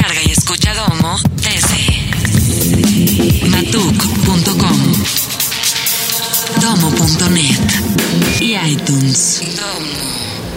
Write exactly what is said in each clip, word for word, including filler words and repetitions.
Descarga y escucha Domo desde matuk punto com, domo punto net y iTunes. Domo.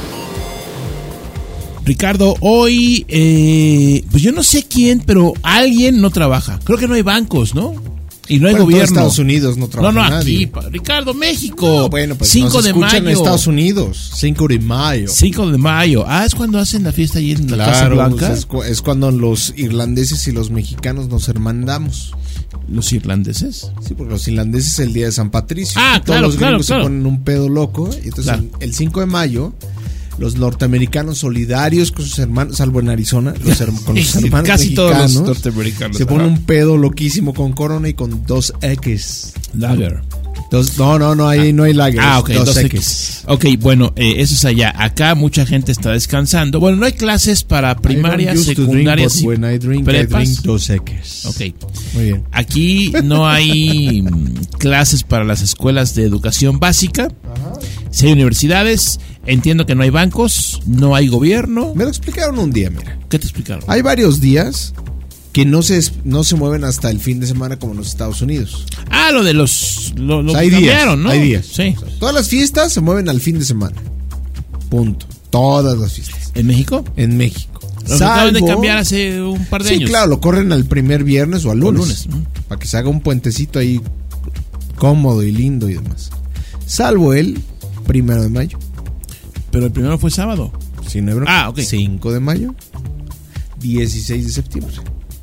Ricardo, hoy, eh, pues yo no sé quién, pero alguien no trabaja. Creo que no hay bancos, ¿no? Y no hay bueno, gobierno. En Estados Unidos no trabaja No, no, nadie. aquí, Ricardo, México. No, bueno, pues cinco nos de escuchan mayo. en Estados Unidos. cinco de mayo. cinco de mayo. Ah, es cuando hacen la fiesta ahí en la Casa Claro, Blanca. pues es, cu- es cuando los irlandeses y los mexicanos nos hermandamos. Los irlandeses. Sí, porque los irlandeses es el día de San Patricio. Ah, Todos claro, los claro, gringos claro. se ponen un pedo loco. Y entonces Claro. el, el cinco de mayo, los norteamericanos solidarios con sus hermanos, salvo en Arizona, los her- con los hermanos Casi todos mexicanos, los norteamericanos. se ponen Ajá. un pedo loquísimo con Corona y con dos X. Lager. Dos, no, no, no hay, no hay lager. Ah, ok, dos dos X. X. Ok, bueno, eh, eso es allá. Acá mucha gente está descansando. Bueno, no hay clases para primaria, I don't used to drink, secundarias but y when I drink, I prepas. drink dos X. Ok. Muy bien. Aquí no hay mm, clases para las escuelas de educación básica. Sí hay universidades. Entiendo que no hay bancos, no hay gobierno. Me lo explicaron un día, mira. ¿Qué te explicaron? Hay varios días que no se, no se mueven hasta el fin de semana como en los Estados Unidos. Ah, lo de los... Lo, lo O sea, hay que días, cambiaron, ¿no? hay días. Sí. O sea, todas las fiestas se mueven al fin de semana. Punto. Todas las fiestas. ¿En México? En México. Lo acaban de cambiar hace un par de sí, años. claro, lo corren al primer viernes o al O lunes. lunes, ¿no? Para que se haga un puentecito ahí cómodo y lindo y demás. Salvo el primero de mayo. Pero el primero fue sábado. Si no hay bronca. Ah, ok. cinco de mayo. dieciséis de septiembre.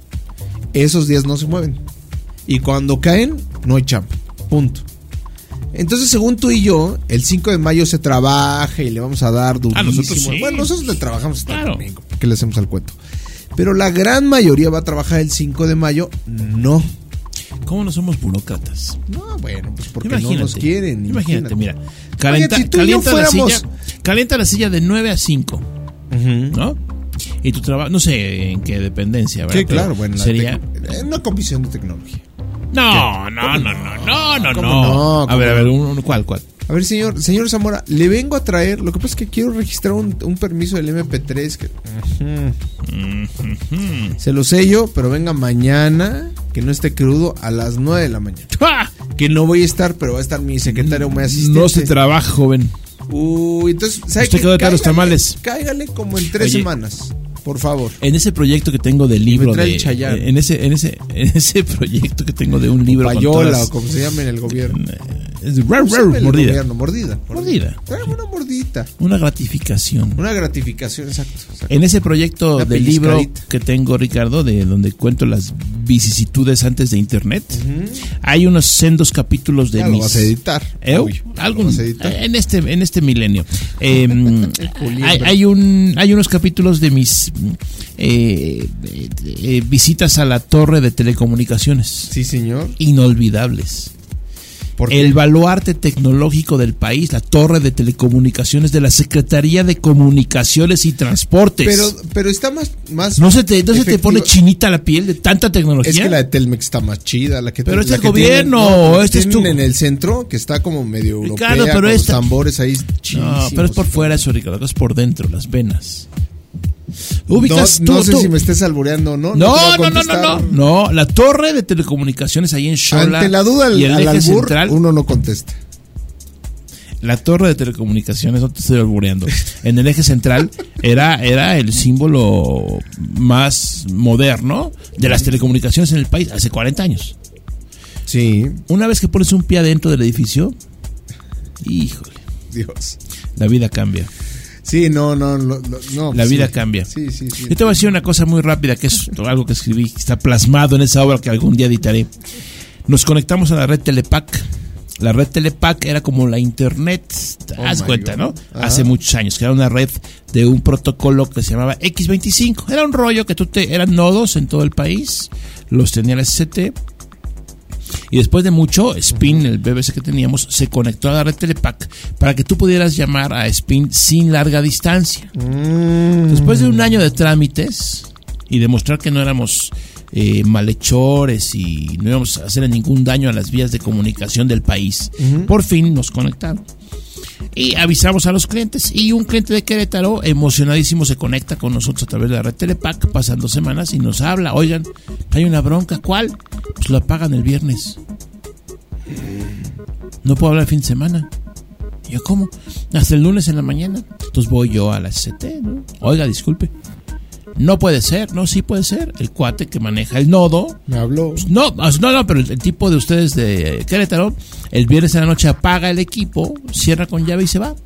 Esos días no se mueven. Y cuando caen, no hay chamba. Punto. Entonces, según tú y yo, el cinco de mayo se trabaja y le vamos a dar durísimo. Ah, nosotros sí. Bueno, nosotros le trabajamos hasta Claro. el domingo. ¿Qué le hacemos al cuento? Pero la gran mayoría va a trabajar el cinco de mayo. No. ¿Cómo no somos burócratas? No, bueno, pues porque Imagínate, no nos quieren. Imagínate, Imagínate, mira. Calenta, si tú y yo calienta, la fuéramos- silla, calienta la silla de nueve a cinco, Ujú. ¿no? Y tu trabajo, no sé en qué dependencia, ¿verdad? Sí, Pero claro, bueno. la sería... tec- eh, una comisión de tecnología. No, no, no, no, no, no, ¿Cómo no. no? A ver, a ¿Cómo ver, no? un, un- ¿cuál, cuál? A ver, señor, señor Zamora, le vengo a traer. Lo que pasa es que quiero registrar un, un permiso del eme pe tres. Que, Ujú. Se lo sello, pero venga mañana, que no esté crudo, a las nueve de la mañana. ¡Ah! Que no voy a estar, pero va a estar mi secretario o mi asistente. No se trabaja, joven. Uy, entonces, ¿sabe Usted qué? quedó de traer los Cáigale, tamales. Cáigale como en tres Oye. semanas, por favor. En ese proyecto que tengo de libro trae de, el Chayanne. en ese en ese en ese proyecto que tengo de un libro con Payola, todas- o como se llama en el gobierno. es de- rar, ¿Cómo se rar, llama el mordida. gobierno? Mordida. Mordida. Tráeme una mordidita. Una gratificación. Una gratificación, exacto. exacto. En ese proyecto Una de libro pellizcadita. que tengo, Ricardo, de donde cuento las vicisitudes antes de internet, hay unos sendos capítulos de Ya lo mis... vas a editar. ¿Eh? obvio. Algún- Lo vas a editar. en este en este milenio. Eh, Julián, hay, hay un hay unos capítulos de mis eh, eh, eh, visitas a la torre de telecomunicaciones. Sí, señor. Inolvidables. ¿Por qué? El baluarte tecnológico del país, la torre de telecomunicaciones de la Secretaría de Comunicaciones y Transportes. Pero, pero está más, más ¿No se te, no se te efectiva. pone chinita la piel de tanta tecnología? Es que la de Telmex está más chida. La que Pero la este es que el gobierno, tienen- no, este es tienen tu- en el centro, que está como medio Ricardo, europea, pero con esta- los tambores ahí No, chidísimos. pero es por fuera eso, Ricardo, es por dentro, las venas. Ubicas No, tú, no sé tú- si me estés albureando o no. No, te voy no, a no, no, no, contestar. no, la torre de telecomunicaciones ahí en Xola Ante la duda, y el al, al eje albur, central, uno no contesta. la torre de telecomunicaciones, no te estoy albureando, en el eje central era, era el símbolo más moderno de las telecomunicaciones en el país, hace cuarenta años. Sí, Una vez que pones un pie adentro del edificio, híjole, Dios. la vida cambia. Sí, no, no, no. no La sí. vida cambia. Sí, sí, sí. Yo te voy a decir una cosa muy rápida, que es algo que escribí, que está plasmado en esa obra que algún día editaré. Nos conectamos a la red Telepac. La red Telepac era como la internet, Oh haz my cuenta, God. ¿no? Ajá. Hace muchos años, que era una red de un protocolo que se llamaba equis veinticinco. Era un rollo que tú te, eran nodos en todo el país, los tenía la ese ce te. Y después de mucho, Spin, el be be ce que teníamos, se conectó a la red Telepac para que tú pudieras llamar a Spin sin larga distancia. Mm. Después de un año de trámites y demostrar que no éramos eh, malhechores y no íbamos a hacer ningún daño a las vías de comunicación del país, Ujú. por fin nos conectaron. y avisamos a los clientes. Y un cliente de Querétaro, emocionadísimo, se conecta con nosotros a través de la red Telepac, pasan dos semanas y nos habla. Oigan, hay una bronca. ¿Cuál? Pues la pagan el viernes. No puedo hablar el fin de semana. Y yo, ¿cómo? Hasta el lunes en la mañana. Entonces voy yo a la S C T, ¿no? Oiga, disculpe. No puede ser, no, sí puede ser. El cuate que maneja el nodo. Me habló. No, no, no, pero el, el tipo de ustedes de Querétaro, el viernes en la noche apaga el equipo, cierra con llave y se va.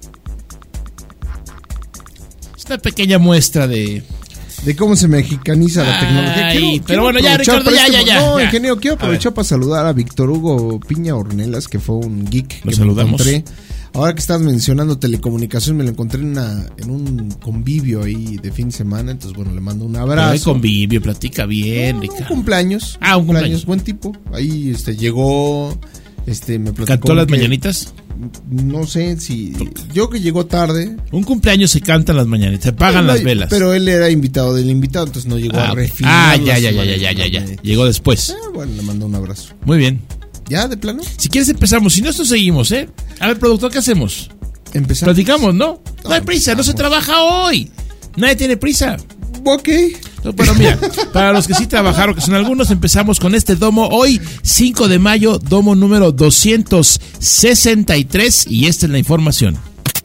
Es una pequeña muestra de... De cómo se mexicaniza la Ay, tecnología. Quiero, pero quiero bueno, ya, aprovechar Ricardo, para ya, este- ya, ya, No, ya. ingeniero, quiero aprovechar para saludar a Víctor Hugo Piña Ornelas, que fue un geek Lo que saludamos. me encontré. Ahora que estás mencionando telecomunicación, me lo encontré en, una, en un convivio ahí de fin de semana. Entonces, bueno, le mando un Pero hay abrazo. convivio, platica bien, No, un Ricardo. cumpleaños. Ah, un cumpleaños. Buen tipo. Ahí este, llegó, este, me platicó ¿Cantó las que- mañanitas? No sé si... Yo que llegó tarde. Un cumpleaños se cantan las mañanitas, se pagan No, las velas. Pero él era invitado del invitado, entonces no llegó ah, a refinar. ah, ya, las ya, ya, ya, ya, ya, ya. mañanitas. Llegó después. Ah, bueno, le mando un abrazo. Muy bien. ¿Ya, de plano? Si quieres empezamos, si no, esto seguimos, ¿eh? A ver, productor, ¿qué hacemos? Empezamos. Platicamos, ¿no? No hay No, prisa, no se empezamos. trabaja hoy. Nadie tiene prisa. Ok. No, pero mira, para los que sí trabajaron, que son algunos, empezamos con este domo hoy, cinco de mayo, domo número doscientos sesenta y tres, y esta es la información.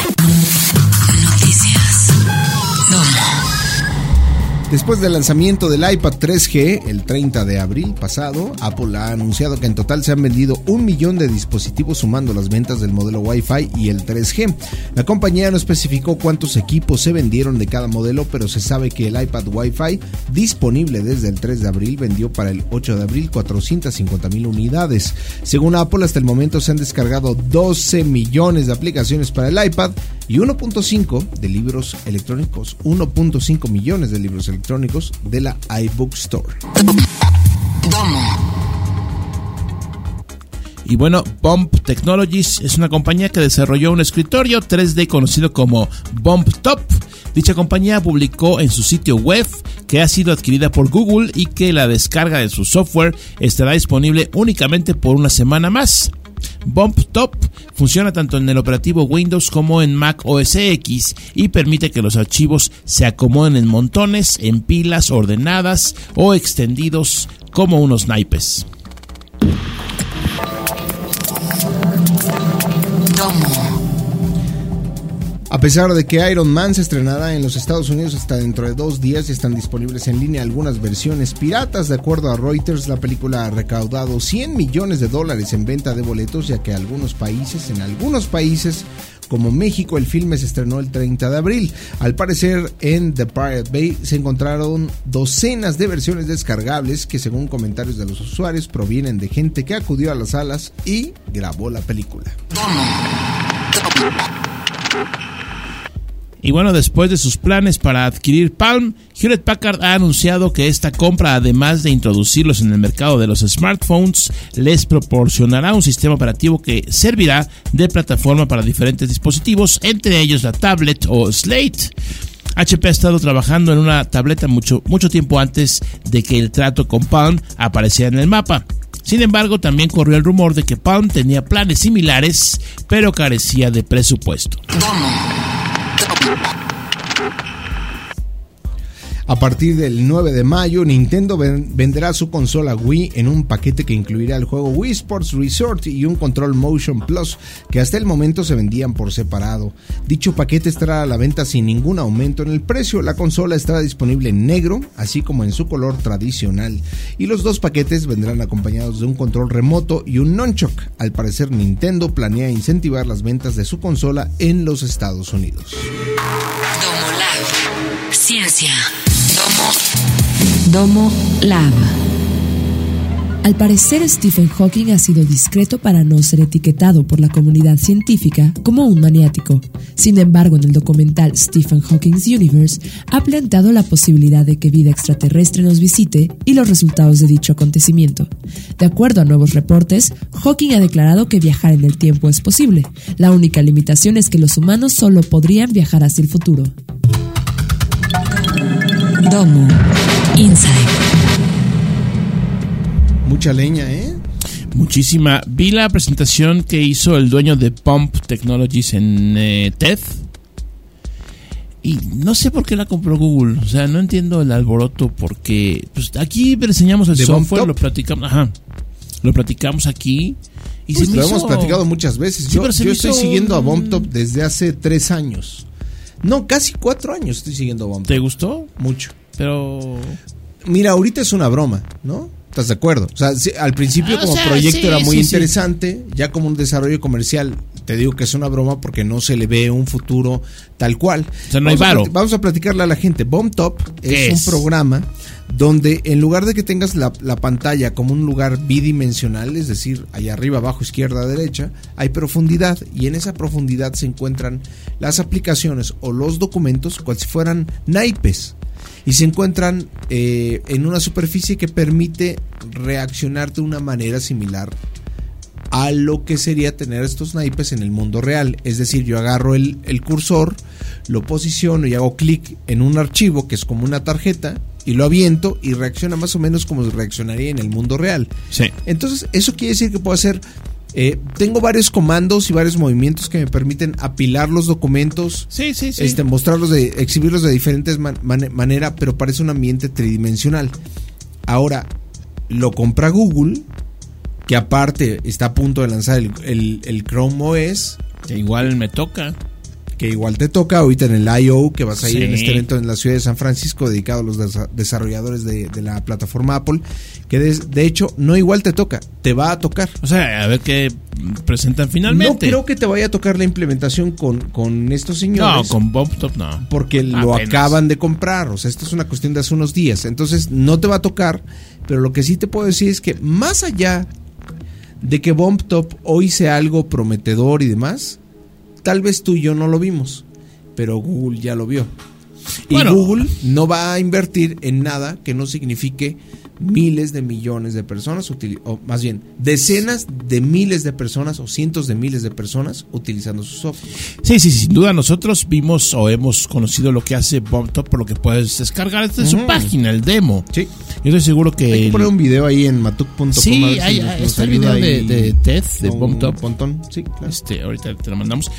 Noticias. Domo. Después del lanzamiento del iPad tres G el treinta de abril pasado, Apple ha anunciado que en total se han vendido un millón de dispositivos sumando las ventas del modelo Wi-Fi y el tres G. La compañía no especificó cuántos equipos se vendieron de cada modelo, pero se sabe que el iPad Wi-Fi disponible desde el tres de abril vendió para el ocho de abril cuatrocientas cincuenta mil unidades. Según Apple, hasta el momento se han descargado doce millones de aplicaciones para el iPad y uno punto cinco de libros electrónicos, uno punto cinco millones de libros electrónicos de la iBook Store. Domo. Y bueno, Bump Technologies es una compañía que desarrolló un escritorio tres D conocido como Bump Top. Dicha compañía publicó en su sitio web que ha sido adquirida por Google y que la descarga de su software estará disponible únicamente por una semana más. Bump Top funciona tanto en el operativo Windows como en Mac O S X y permite que los archivos se acomoden en montones, en pilas ordenadas o extendidos como unos naipes. Domo. A pesar de que Iron Man se estrenará en los Estados Unidos hasta dentro de dos días y están disponibles en línea algunas versiones piratas, de acuerdo a Reuters, la película ha recaudado cien millones de dólares en venta de boletos, ya que algunos países, en algunos países como México, el filme se estrenó el treinta de abril. Al parecer, en The Pirate Bay se encontraron docenas de versiones descargables que, según comentarios de los usuarios, provienen de gente que acudió a las salas y grabó la película. Y bueno, después de sus planes para adquirir Palm, Hewlett Packard ha anunciado que esta compra, además de introducirlos en el mercado de los smartphones, les proporcionará un sistema operativo que servirá de plataforma para diferentes dispositivos, entre ellos la tablet o Slate. H P ha estado trabajando en una tableta mucho, mucho tiempo antes de que el trato con Palm apareciera en el mapa. Sin embargo, también corrió el rumor de que Palm tenía planes similares, pero carecía de presupuesto. A partir del nueve de mayo, Nintendo venderá su consola Wii en un paquete que incluirá el juego Wii Sports Resort y un control Motion Plus, que hasta el momento se vendían por separado. Dicho paquete estará a la venta sin ningún aumento en el precio. La consola estará disponible en negro, así como en su color tradicional. Y los dos paquetes vendrán acompañados de un control remoto y un nunchuck. Al parecer, Nintendo planea incentivar las ventas de su consola en los Estados Unidos. Domo Lab. Ciencia. Domo. Domo Lab. Al parecer, Stephen Hawking ha sido discreto para no ser etiquetado por la comunidad científica como un maniático. Sin embargo, en el documental Stephen Hawking's Universe ha planteado la posibilidad de que vida extraterrestre nos visite y los resultados de dicho acontecimiento. De acuerdo a nuevos reportes, Hawking ha declarado que viajar en el tiempo es posible. La única limitación es que los humanos solo podrían viajar hacia el futuro. Domo Inside. Mucha leña, ¿eh? Muchísima. Vi la presentación que hizo el dueño de Bump Technologies en eh, TED. Y no sé por qué la compró Google. O sea, no entiendo el alboroto porque pues, aquí enseñamos el ¿De software, Bump lo platicamos, ajá, lo platicamos aquí. Y Pues se me lo hizo- hemos platicado muchas veces. Sí, Yo, pero se yo me estoy hizo siguiendo a un- BumpTop desde hace tres años. No, casi cuatro años estoy siguiendo a BumpTop. ¿Te gustó? Mucho. Pero... Mira, ahorita es una broma, ¿no? ¿Estás de acuerdo? O sea, sí, al principio Ah, o como sea, proyecto sí, era muy sí, sí. interesante, ya como un desarrollo comercial, te digo que es una broma porque no se le ve un futuro tal cual. O sea, no hay Vamos a varo. plati- Vamos a platicarle a la gente. BumpTop ¿Qué es, es? un programa donde en lugar de que tengas la, la pantalla como un lugar bidimensional, es decir, allá arriba, abajo, izquierda, derecha, hay profundidad y en esa profundidad se encuentran las aplicaciones o los documentos cual si fueran naipes. Y se encuentran eh, en una superficie que permite reaccionar de una manera similar a lo que sería tener estos naipes en el mundo real. Es decir, yo agarro el, el cursor, lo posiciono y hago clic en un archivo que es como una tarjeta y lo aviento y reacciona más o menos como reaccionaría en el mundo real. Sí. Entonces, eso quiere decir que puedo hacer... Eh, tengo varios comandos y varios movimientos que me permiten apilar los documentos, Sí, sí, sí. este, mostrarlos, de, exhibirlos de diferentes man, man, manera, pero parece un ambiente tridimensional. Ahora, lo compra Google, que aparte está a punto de lanzar el, el, el Chrome O S, Que igual me toca. que igual te toca ahorita en el I O, que vas a ir Sí. en este evento en la ciudad de San Francisco dedicado a los desa- desarrolladores de, de la plataforma Apple, que de, de hecho no igual te toca, te va a tocar. O sea, a ver qué presentan finalmente. No creo que te vaya a tocar la implementación con, con estos No, señores. con BumpTop no. Porque lo Apenas. acaban de comprar. O sea, esto es una cuestión de hace unos días. Entonces, no te va a tocar. Pero lo que sí te puedo decir es que más allá de que BumpTop hoy sea algo prometedor y demás, tal vez tú y yo no lo vimos, pero Google ya lo vio. Y Bueno. Google no va a invertir en nada que no signifique miles de millones de personas, utili- o más bien, decenas de miles de personas o cientos de miles de personas utilizando su software. Sí, sí, sin duda nosotros vimos o hemos conocido lo que hace BumpTop por lo que puedes descargar desde su Ujú. página, el demo. Sí. Yo estoy seguro que... Hay que el- poner un video ahí en matuk punto com. Sí, a ver si hay- nos- hay- nos está el ayuda video de, ahí de TED, de con BumpTop. Pontón. Sí, claro. Este, ahorita te lo mandamos.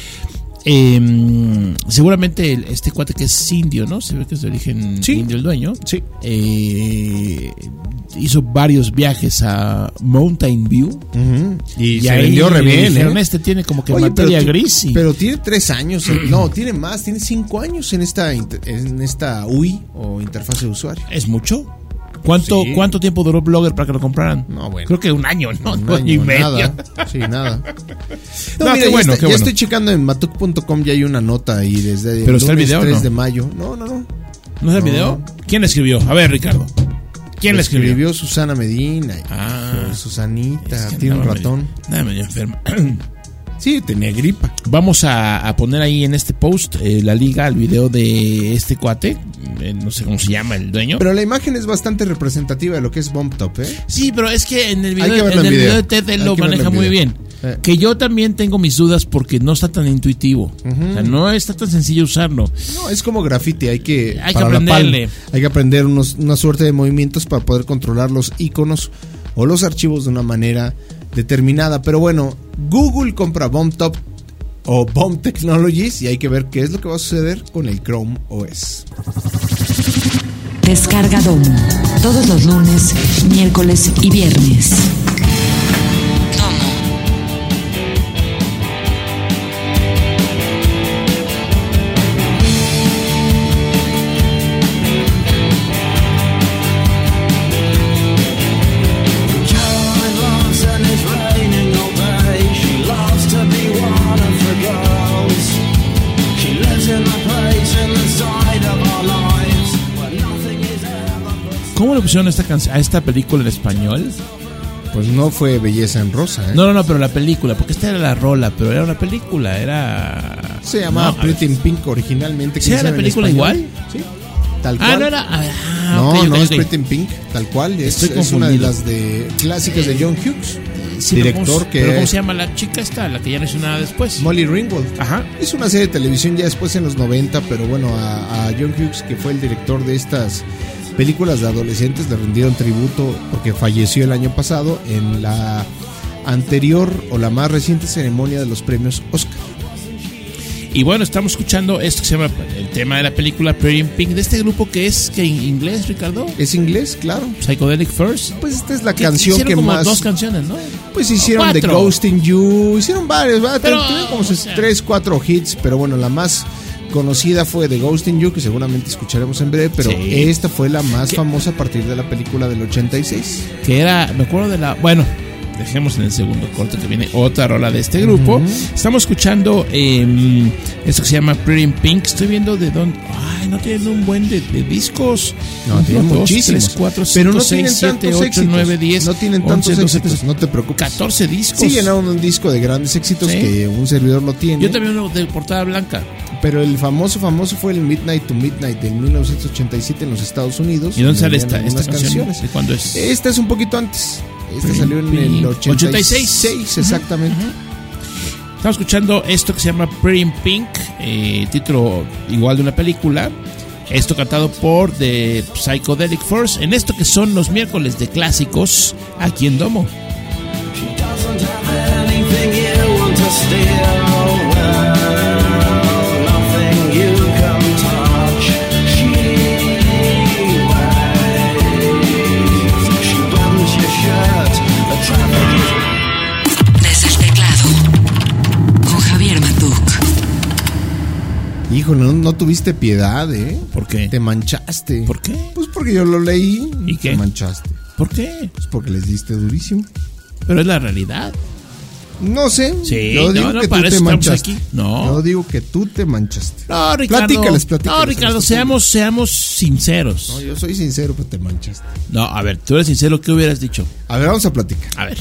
Eh, seguramente el- este cuate que es indio, ¿no? Se ve que es de origen Sí. indio el dueño. Sí. Eh, hizo varios viajes a Mountain View. Ujú. Y, se ahí vendió re le bien, dijeron, ¿eh? este tiene como que Oye, materia pero, ti- gris. y- pero tiene tres años. en- no, tiene más. Tiene cinco años en esta, inter- en esta U I o interfaz de usuario. ¿Es mucho? ¿Cuánto, Sí. ¿Cuánto tiempo duró Blogger para que lo compraran? No, bueno. Creo que un año, ¿no? Un Un año y año, medio. nada. Sí, nada. No, No, mira, qué ya, bueno, está- qué ya bueno. estoy checando en matuk punto com, ya hay una nota ahí desde ¿Pero está el lunes video o tres no? de mayo. No, no, no. ¿No es el No. video? ¿Quién le escribió? A ver, Ricardo. ¿Quién le escribió? escribió Susana Medina. Ah. Pues, Susanita, Es que tiene un andaba ratón. medio- Nada, medio enferma. Sí, tenía gripa. Vamos a, a poner ahí en este post eh, la liga, el video de este cuate. Eh, no sé cómo se llama el dueño. Pero la imagen es bastante representativa de lo que es BumpTop, ¿eh? Sí, pero es que en el Hay video, que verlo en en el video. video de TED él Hay lo que verlo maneja en muy video. bien. Eh. Que yo también tengo mis dudas porque no está tan intuitivo. O sea, no está tan sencillo usarlo. No, es como graffiti, hay que, Hay que para la aprenderle. palma, hay que aprender unos, una suerte de movimientos para poder controlar los iconos o los archivos de una manera determinada. Pero bueno, Google compra BumpTop o Bump Technologies y hay que ver qué es lo que va a suceder con el Chrome O S. Descarga Domo. Todos los lunes, miércoles y viernes. Domo. Caroline loves and it's raining all day. She loves to be one of the girls. She lives in the place in the side of our lives where nothing is ever. ¿Cómo le pusieron esta canción a esta película en español? Pues no fue Belleza en Rosa, ¿eh? No, no, no, pero la película, porque esta era la rola, pero era una película, era... Se llamaba No, Pretty in Pink originalmente. ¿Sí ¿quién era la sabe en película español? igual? Sí, tal cual. Ah, no era... Ah, No, ok, ok, no ok. es Pretty in Pink, tal cual. Es, Estoy es una de confundido. las de clásicas de John Hughes, Sí, pero director ¿cómo, que pero ¿cómo se llama la chica esta, la que ya no hizo nada después? Molly Ringwald. Ajá. Hizo una serie de televisión ya después en los noventa, pero bueno, a, a John Hughes, que fue el director de estas películas de adolescentes, le rindieron tributo porque falleció el año pasado en la anterior o la más reciente ceremonia de los premios Oscar. Y bueno, estamos escuchando esto que se llama el tema de la película Pretty in Pink, de este grupo que es que en inglés, Ricardo. ¿Es inglés? Claro. Psychedelic First. Pues esta es la Que canción hicieron que como más... dos canciones, ¿no? Pues hicieron The Cuatro. Ghost in You, hicieron varios, ¿verdad? Pero, Tuvieron como o sea, tres, cuatro hits, pero bueno, la más conocida fue The Ghost in You, que seguramente escucharemos en breve, pero Sí. esta fue la más ¿Qué? famosa a partir de la película del ochenta y seis. Que era, me acuerdo de la, bueno, dejemos en el segundo corte que viene otra rola de este grupo. Ujú. Estamos escuchando eh, esto que se llama Pretty in Pink. Estoy viendo de dónde, ay, no tienen un buen de, de discos. No, Uno, tienen dos, muchísimos. tres, cuatro, pero cinco, no tienen seis, siete, tantos ocho, éxitos. nueve, diez, no tienen once, tantos doce, éxitos, no te preocupes. catorce discos. Sí, llenaron un disco de grandes éxitos Sí. que un servidor lo tiene. Yo también uno de portada blanca. Pero el famoso, famoso fue el Midnight to Midnight del mil novecientos ochenta y siete en los Estados Unidos. ¿Y dónde sale Venían esta, esta algunas canción? canciones. ¿De cuándo es? Esta es un poquito antes. Esta Pretty salió en Pink. el ochenta y seis, ochenta y seis. exactamente. Estamos escuchando esto que se llama Pretty in Pink, eh, título igual de una película. Esto cantado por The Psychedelic First, en esto que son los miércoles de clásicos aquí en Domo. She doesn't have anything you want to steal. Well, nothing you can touch. She waves. She buttons your shirt. The traffic is. Desde el teclado, con Javier Matuk. Híjole, no, no tuviste piedad, ¿eh? ¿Por qué? Te manchaste. ¿Por qué? Pues porque yo lo leí. ¿Y qué? Te manchaste. ¿Por qué? Pues porque les diste durísimo. Pero es la realidad. No sé. Sí, yo digo no, no, que para tú eso te estamos manchaste. aquí. No. Yo digo que tú te manchaste. No, Ricardo. Platícales, platícales. No, Ricardo, seamos, seamos sinceros. No, yo soy sincero, pero te manchaste. No, a ver, tú eres sincero, ¿qué hubieras dicho? A ver, vamos a platicar. A ver.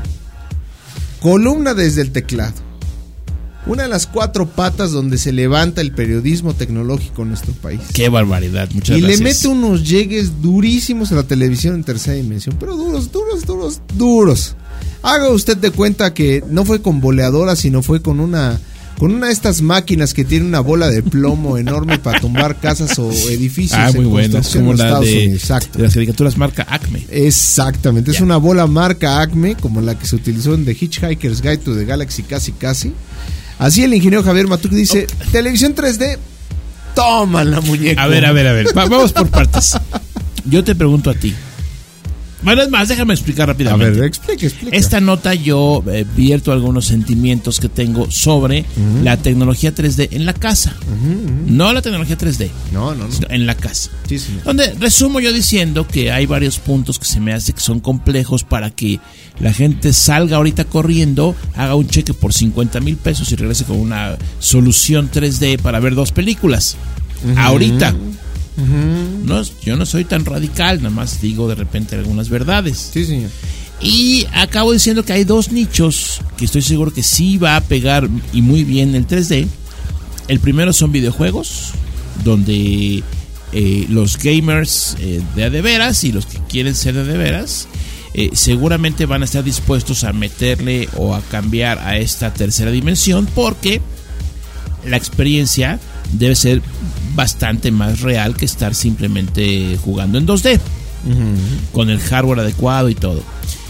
Columna desde el teclado. Una de las cuatro patas donde se levanta el periodismo tecnológico en nuestro país. Qué barbaridad, muchas Y gracias. le mete unos llegues durísimos a la televisión en tercera dimensión. Pero duros, duros, duros, duros. Haga usted de cuenta que no fue con boleadora, sino fue con una con una de estas máquinas que tiene una bola de plomo enorme para tumbar casas o edificios. Ah, muy en buena. Es construcción como en los la Estados de, Unidos. Exacto. de las caricaturas marca Acme. Exactamente, es Ya. una bola marca Acme, como la que se utilizó en The Hitchhiker's Guide to the Galaxy, casi casi. Así el ingeniero Javier Matuk dice, televisión tres D, toma la muñeca. A ver, a ver, a ver. Va- vamos por partes. Yo te pregunto a ti. Bueno, es más, déjame explicar A rápidamente. ver, explica, explica. Esta nota yo eh, vierto algunos sentimientos que tengo sobre Ujú. la tecnología tres D en la casa. Ujú, ujú. No la tecnología tres D, No, no, no. sino en la casa. Sí, señor. Donde resumo yo diciendo que hay varios puntos que se me hace que son complejos para que la gente salga ahorita corriendo, haga un cheque por cincuenta mil pesos y regrese con una solución tres D para ver dos películas. Ujú. Ahorita. Ujú. No, yo no soy tan radical, nada más digo de repente algunas verdades. Sí, señor. Y acabo diciendo que hay dos nichos que estoy seguro que sí va a pegar y muy bien el tres D. El primero son videojuegos, donde eh, los gamers eh, de a de veras y los que quieren ser de a de veras eh, seguramente van a estar dispuestos a meterle o a cambiar a esta tercera dimensión, porque la experiencia debe ser bastante más real que estar simplemente jugando en dos D con el hardware adecuado y todo.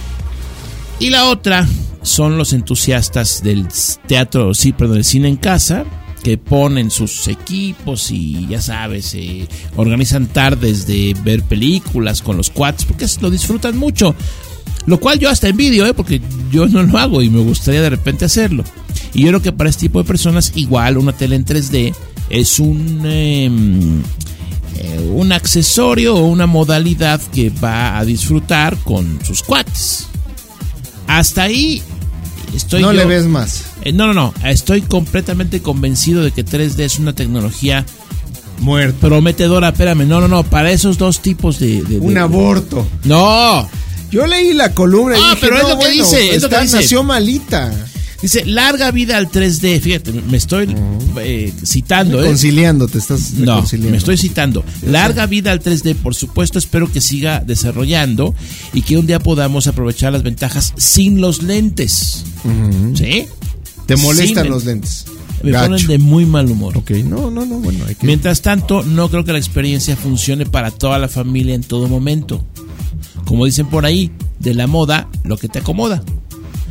Y la otra son los entusiastas del teatro, sí, perdón, del cine en casa, que ponen sus equipos y ya sabes, eh, organizan tardes de ver películas con los cuates, porque lo disfrutan mucho. Lo cual yo hasta envidio, ¿eh? Porque yo no lo hago y me gustaría de repente hacerlo. Y yo creo que para este tipo de personas, igual una tele en tres D es un, eh, eh, un accesorio o una modalidad que va a disfrutar con sus cuates. Hasta ahí estoy No yo- le ves más. eh, no, no, no. Estoy completamente convencido de que tres D es una tecnología Muerto. prometedora. Espérame, no, no, no. Para esos dos tipos de. de- de- Un aborto. No. Yo leí la columna y Ah, dije, pero es no, lo que bueno, dice, es lo que esta dice. nació malita. Dice, larga vida al tres D. Fíjate, me estoy eh, citando, ¿eh? Reconciliando, te estás No, reconciliando. me estoy citando. Larga vida al tres D, por supuesto, espero que siga desarrollando y que un día podamos aprovechar las ventajas sin los lentes. Ujú. ¿Sí? Te molestan Sin- los lentes. Me Gacho. ponen de muy mal humor. Ok, no, no, no, bueno, hay que... Mientras tanto, no creo que la experiencia funcione para toda la familia en todo momento. Como dicen por ahí, de la moda, lo que te acomoda.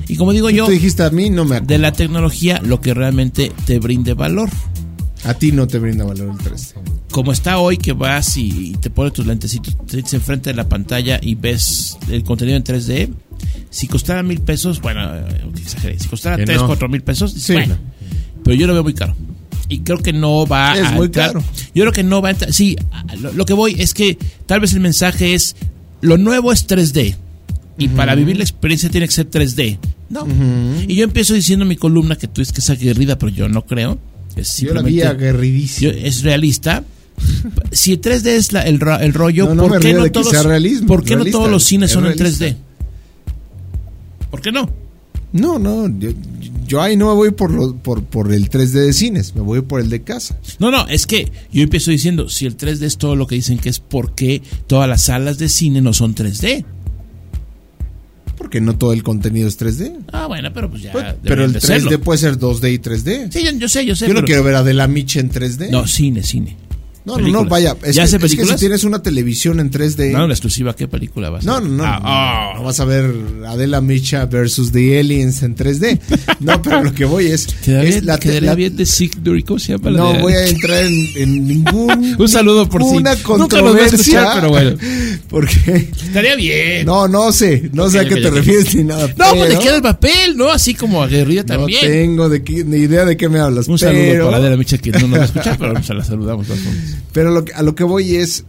Y como digo yo, Tú dijiste a mí, no me acuerdo. de la tecnología, lo que realmente te brinde valor. A ti no te brinda valor el tres D. Como está hoy, que vas y te pones tus lentecitos, te sientes enfrente de la pantalla y ves el contenido en tres D. Si costara mil pesos, bueno, exageré, si costara Que tres, no. cuatro mil pesos, Sí. bueno, pero yo lo veo muy caro. Y creo que no va Es a muy entrar. caro. Yo creo que no va a entrar. Sí, lo, lo que voy es que tal vez el mensaje es: lo nuevo es tres D. Y uh-huh. para vivir la experiencia tiene que ser tres D. No. Uh-huh. Y yo empiezo diciendo en mi columna que tú es que es aguerrida, pero yo no creo. Es yo la vi aguerridísima. Yo, es realista. Si el tres D es la, el, el rollo, no, no ¿por, qué no, todos, realismo, ¿por qué realista, no todos los cines son realista. en tres D? ¿Por qué no? No, no, yo, yo ahí no me voy por, lo, por, por el tres D de cines, me voy por el de casa. No, no, es que yo empiezo diciendo, si el tres D es todo lo que dicen que es, ¿por qué todas las salas de cine no son tres D? Porque no todo el contenido es tres D. Ah, bueno, pero pues ya. Pues, pero el tres D serlo. puede ser dos D y tres D. Sí, yo, yo sé, yo sé. Yo pero... no quiero ver a Adela Micha en tres D. No, cine, cine. No, no, no, vaya. Es, ¿Ya que, hace es que películas? si tienes una televisión en tres D. No, la exclusiva, ¿qué película vas a No, ver? no, no. Ah, no, no vas a ver Adela Micha versus The Aliens en tres D. No, pero lo que voy es. Quedaría, es la, quedaría la, bien de Sigdury, ¿cómo se llama? No de... voy a entrar en, en ningún. Un saludo por sí. Una Nunca lo voy a escuchar, controversia. pero bueno. Porque. Estaría bien. No, no sé. No Okay, sé a okay, qué te okay. refieres ni nada. No, pero, pues le queda el papel, ¿no? Así como aguerrida no también. tengo de qué, ni idea de qué me hablas. Un pero, saludo para Adela Micha, que no nos va a escuchar, pero se la saludamos. Pero lo que, a lo que voy es.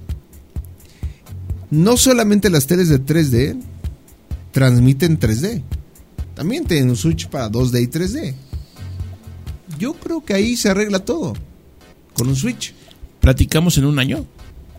No solamente las teles de tres D transmiten tres D. También tienen un switch para dos D y tres D. Yo creo que ahí se arregla todo. Con un switch. ¿Platicamos en un año?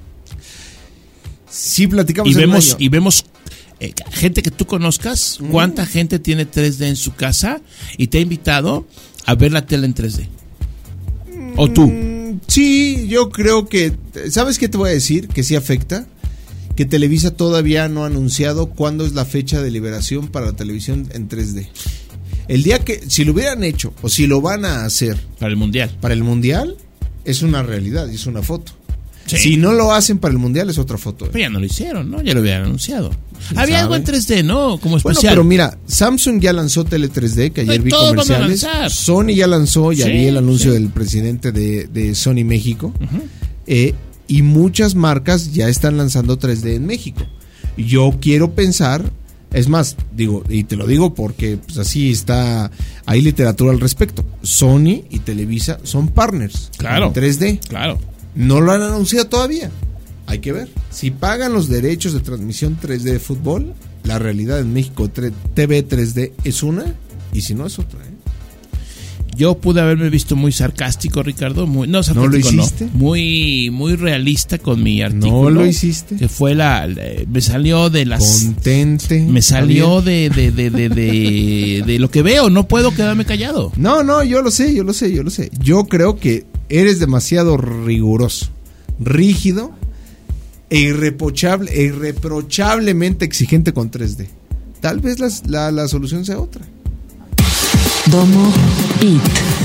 Sí, platicamos Y en vemos, un año. y vemos eh, gente que tú conozcas, Mm. cuánta gente tiene tres D en su casa y te ha invitado a ver la tele en tres D. ¿O tú? Mm, sí, yo creo que... ¿Sabes qué te voy a decir? Que sí afecta. Que Televisa todavía no ha anunciado cuándo es la fecha de liberación para la televisión en tres D. El día que... Si lo hubieran hecho, o si lo van a hacer Para el Mundial. para el Mundial, es una realidad y es una foto. Sí. Si no lo hacen para el Mundial, es otra foto. Pero ya no lo hicieron, ¿no? Ya lo habían anunciado. ¿Quién Había sabe? algo en tres D, ¿no? Como Bueno, especial. pero mira, Samsung ya lanzó Tele tres D, que ayer Pues vi todos van a comerciales. lanzar. Sony ya lanzó, ya Sí, vi el anuncio sí. del presidente de, de Sony México. Uh-huh. Eh, y muchas marcas ya están lanzando tres D en México. Yo quiero pensar, es más, digo, y te lo digo porque pues, así está, hay literatura al respecto. Sony y Televisa son partners Claro. en tres D. Claro. No lo han anunciado todavía. Hay que ver. Si pagan los derechos de transmisión tres D de fútbol, la realidad en México T V tres D es una y si no es otra. ¿eh? Yo pude haberme visto muy sarcástico, Ricardo. Muy, no, sarcástico, ¿No lo hiciste? No, muy, muy realista con mi artículo. ¿No lo hiciste? Que fue la... la- me salió de las... Contente. Me salió ¿Está bien? de, de, de, de, de, de lo que veo. No puedo quedarme callado. No, no, yo lo sé, yo lo sé, yo lo sé. Yo creo que eres demasiado riguroso, rígido e irreprochable, e irreprochablemente exigente con tres D. Tal vez las- la, la solución sea otra. Domo Beat.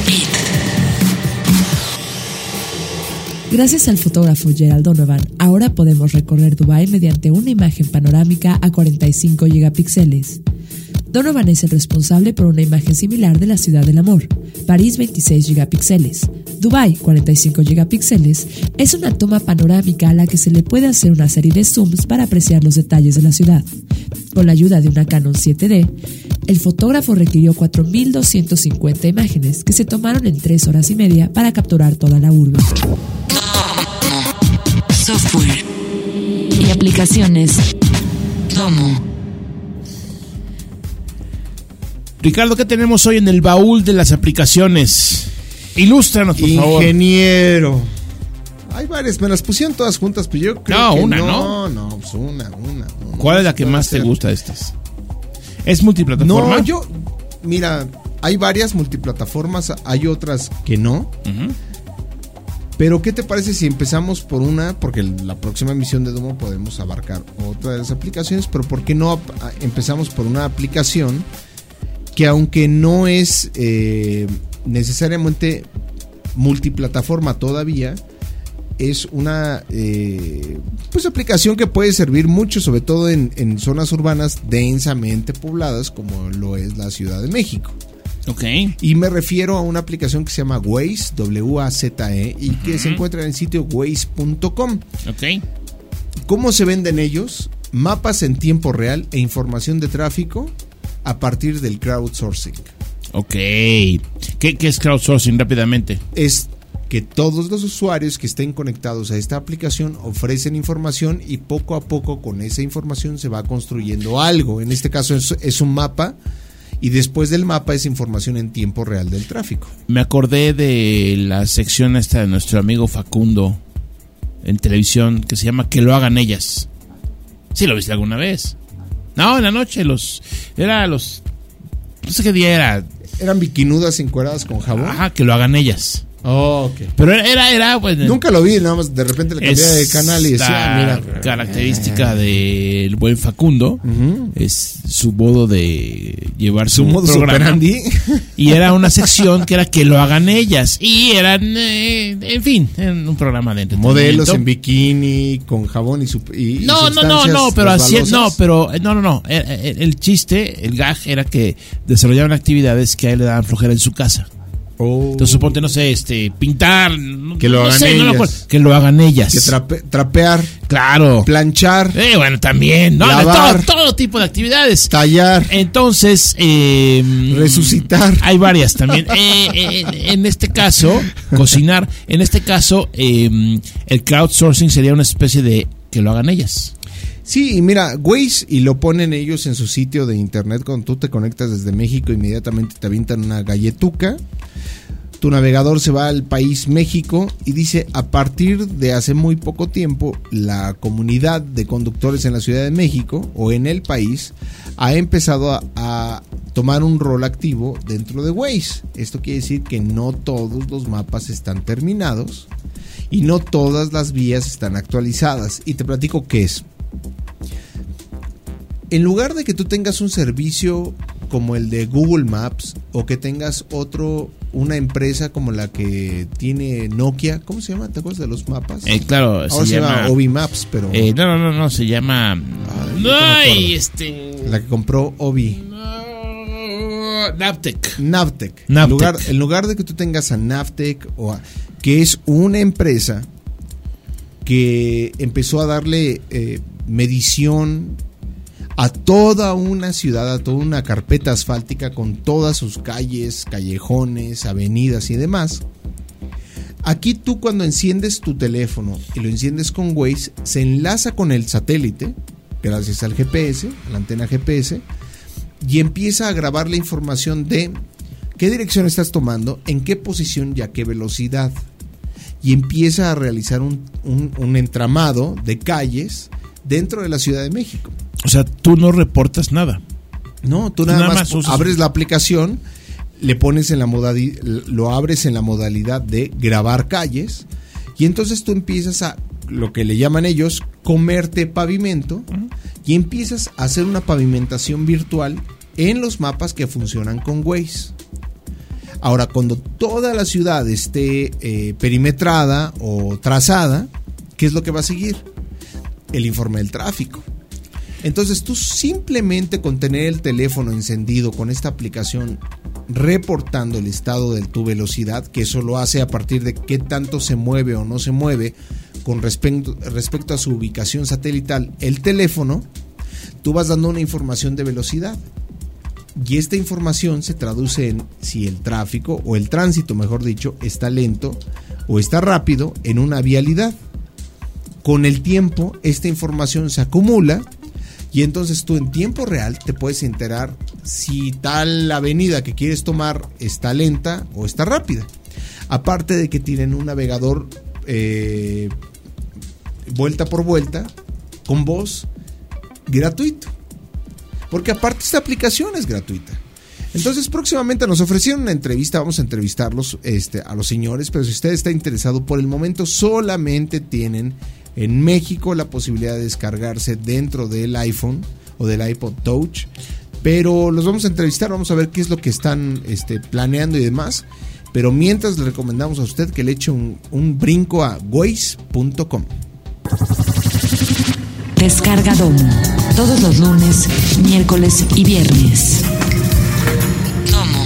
Gracias al fotógrafo Gerald Donovan, ahora podemos recorrer Dubái mediante una imagen panorámica a cuarenta y cinco gigapíxeles. Donovan es el responsable por una imagen similar de la Ciudad del Amor, París veintiséis gigapíxeles. Dubái, cuarenta y cinco gigapíxeles, es una toma panorámica a la que se le puede hacer una serie de zooms para apreciar los detalles de la ciudad. Con la ayuda de una Canon siete D, el fotógrafo requirió cuatro mil doscientas cincuenta imágenes que se tomaron en tres horas y media para capturar toda la urbe. Software y aplicaciones. Domo. Ricardo, ¿qué tenemos hoy en el baúl de las aplicaciones? Ilústranos, por favor. Ingeniero. Hay varias, me las pusieron todas juntas, pero yo creo No, que una, no. No, no, pues una, una, una. ¿Cuál es la que más te gusta de estas? ¿Es multiplataforma? No, yo, mira, hay varias multiplataformas, hay otras que no. Ujú. Pero ¿qué te parece si empezamos por una? Porque la próxima emisión de Domo podemos abarcar otra de las aplicaciones, pero ¿por qué no ap- empezamos por una aplicación que aunque no es eh, necesariamente multiplataforma todavía, es una eh, pues aplicación que puede servir mucho, sobre todo en, en zonas urbanas densamente pobladas como lo es la Ciudad de México. Ok. Y me refiero a una aplicación que se llama Waze, W A Z E, y que Ujú. se encuentra en el sitio waze punto com. Ok. ¿Cómo se venden ellos? Mapas en tiempo real e información de tráfico a partir del crowdsourcing. Ok. ¿Qué, qué es crowdsourcing rápidamente? Es que todos los usuarios que estén conectados a esta aplicación ofrecen información y poco a poco con esa información se va construyendo algo. En este caso es, es un mapa y después del mapa es información en tiempo real del tráfico. Me acordé de la sección esta de nuestro amigo Facundo en televisión que se llama Que lo hagan ellas. ¿Sí lo viste alguna vez? No, en la noche los... Era los... No sé qué día era. ¿Eran bikinudas encueradas con jabón? Ajá, que lo hagan ellas. Oh, ok. Pero era, era, era pues... Nunca lo vi, nada más de repente le cambié de canal y decía, ah, esta mira. característica del buen Facundo Ujú. es su modo de llevar su, Su modo programa. operandi. Y era una sección que era que lo hagan ellas. Y eran, eh, en fin, en un programa de entretenimiento. Modelos en bikini, con jabón y, su, y, y No, no, no, sustancias no, pero así, resbalosas. no, pero eh, no, no, no. El, el- el chiste, el gag era que desarrollaban actividades que a él le daban flojera en su casa. Oh. Entonces suponte, no sé, este, pintar, no- Que lo no hagan sé, no me ellas. acuerdo. Que lo hagan ellas. Que trape- trapear, Claro. planchar, Eh, bueno, también, ¿no? Lavar. Todo, todo tipo de actividades. tallar, Entonces, eh, resucitar. hay varias también. Eh, eh, en este caso, cocinar. En este caso, eh, el crowdsourcing sería una especie de que lo hagan ellas. Sí, y mira, Waze, y lo ponen ellos en su sitio de internet, cuando tú te conectas desde México, inmediatamente te avientan una galletuca. Tu navegador se va al país México y dice, a partir de hace muy poco tiempo, la comunidad de conductores en la Ciudad de México o en el país ha empezado a, a tomar un rol activo dentro de Waze. Esto quiere decir que no todos los mapas están terminados y no todas las vías están actualizadas. Y te platico qué es. En lugar de que tú tengas un servicio como el de Google Maps o que tengas otro, una empresa como la que tiene Nokia, ¿cómo se llama? ¿Te acuerdas de los mapas? Eh, claro, Ahora se, se llama llama. Obi Maps, pero eh, no, no, no, no, se llama. Ay, Ay, no me acuerdo. este. la que compró Obi. No, Navtec. Navtec. Navtec. En lugar, en lugar de que tú tengas a Navtec, o a- que es una empresa que empezó a darle eh, medición a toda una ciudad, a toda una carpeta asfáltica con todas sus calles, callejones, avenidas y demás. Aquí tú cuando enciendes tu teléfono y lo enciendes con Waze, se enlaza con el satélite, gracias al G P S, a la antena G P S, y empieza a grabar la información de qué dirección estás tomando, en qué posición y a qué velocidad. Y empieza a realizar un, un, un entramado de calles dentro de la Ciudad de México. O sea, tú no reportas nada. No, tú Tú nada, nada más, más usas- abres la aplicación, le pones en la modalidad, lo abres en la modalidad de grabar calles y entonces tú empiezas a, lo que le llaman ellos, comerte pavimento y empiezas a hacer una pavimentación virtual en los mapas que funcionan con Waze. Ahora, cuando toda la ciudad esté eh, perimetrada o trazada, ¿qué es lo que va a seguir? El informe del tráfico. Entonces tú simplemente con tener el teléfono encendido con esta aplicación reportando el estado de tu velocidad, que eso lo hace a partir de qué tanto se mueve o no se mueve con respecto, respecto a su ubicación satelital el teléfono, tú vas dando una información de velocidad. Y esta información se traduce en si el tráfico o el tránsito, mejor dicho, está lento o está rápido en una vialidad. Con el tiempo, esta información se acumula y entonces tú en tiempo real te puedes enterar si tal avenida que quieres tomar está lenta o está rápida. Aparte de que tienen un navegador eh, vuelta por vuelta con voz gratuito. Porque aparte esta aplicación es gratuita. Entonces próximamente nos ofrecieron una entrevista, vamos a entrevistarlos este, a los señores, pero si usted está interesado, por el momento solamente tienen en México la posibilidad de descargarse dentro del iPhone o del iPod Touch, pero los vamos a entrevistar, vamos a ver qué es lo que están este, planeando y demás. Pero mientras le recomendamos a usted que le eche un, un brinco a waze punto com. Descarga Domo. Todos los lunes, miércoles y viernes. Domo.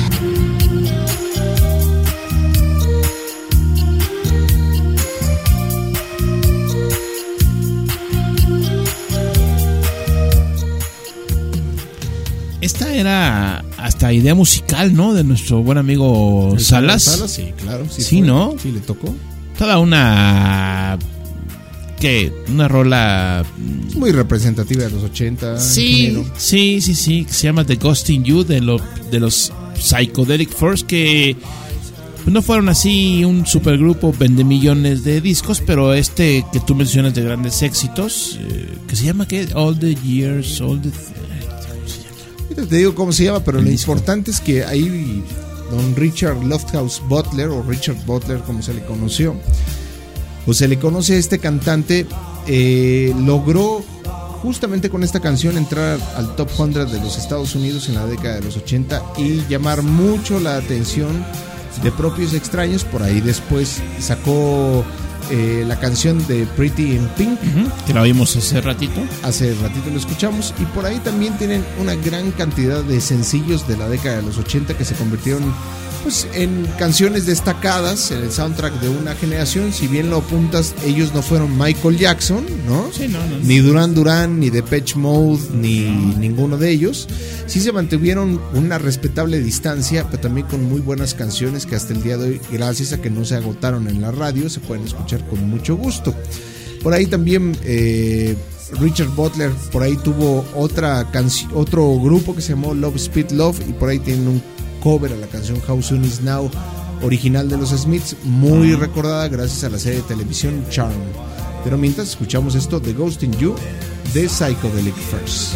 Esta era hasta idea musical, ¿no? De nuestro buen amigo Salas. Salas, sí, claro. Sí, Sí, fue. ¿no? Sí, le tocó. Toda una... ¿Qué? Una rola... Es muy representativa de los ochenta. Sí, ingeniero. sí, sí, sí. Que se llama The Ghosting You, de, lo, de los Psychedelic Furs, que no fueron así un supergrupo vende millones de discos, pero este que tú mencionas de grandes éxitos, eh, que se llama ¿qué? All the Years, All the... Ahorita te digo cómo se llama, pero El lo disco. importante es que ahí don Richard Lofthouse Butler, o Richard Butler como se le conoció, o se le conoce a este cantante, eh, logró justamente con esta canción entrar al top cien de los Estados Unidos en la década de los ochenta y llamar mucho la atención de propios extraños. Por ahí después sacó eh, la canción de Pretty in Pink, Ujú, que la oímos hace ratito. hace ratito lo escuchamos, y por ahí también tienen una gran cantidad de sencillos de la década de los ochenta que se convirtieron pues en canciones destacadas en el soundtrack de una generación. Si bien lo apuntas, ellos no fueron Michael Jackson, ¿no? Sí, no, no. Ni Duran Duran, ni Depeche Mode, ni ninguno de ellos. Sí se mantuvieron una respetable distancia, pero también con muy buenas canciones que hasta el día de hoy, gracias a que no se agotaron en la radio, se pueden escuchar con mucho gusto. Por ahí también eh, Richard Butler, por ahí tuvo otra canción, otro grupo que se llamó Love Speed Love, y por ahí tienen un cover a la canción How Soon Is Now, original de los Smiths, muy recordada gracias a la serie de televisión Charm. Pero mientras escuchamos esto, The Ghosting You de Psychedelic Furs.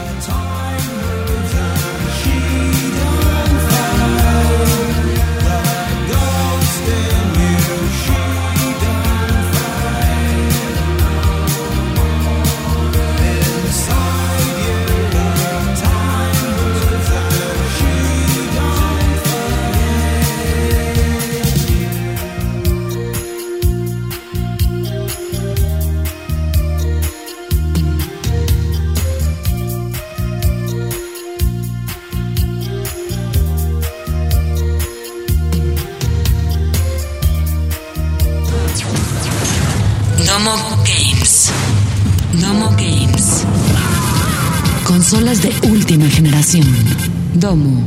Domo Games. Domo Games. Consolas de última generación. Domo.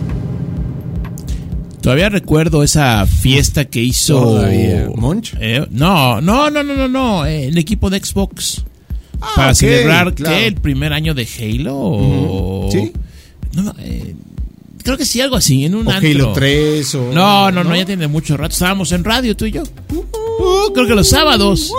Todavía recuerdo esa fiesta que hizo... Todavía. ¿Monch? Eh, no, no, no, no, no, no. eh, el equipo de Xbox. Ah, para ok, celebrar claro. ¿qué? El primer año de Halo. O... ¿Sí? No, no, eh, creo que sí, algo así. En un O antro. Halo tres o... No, no, no, ya tiene mucho rato. Estábamos en radio, tú y yo. Uh, creo que los sábados.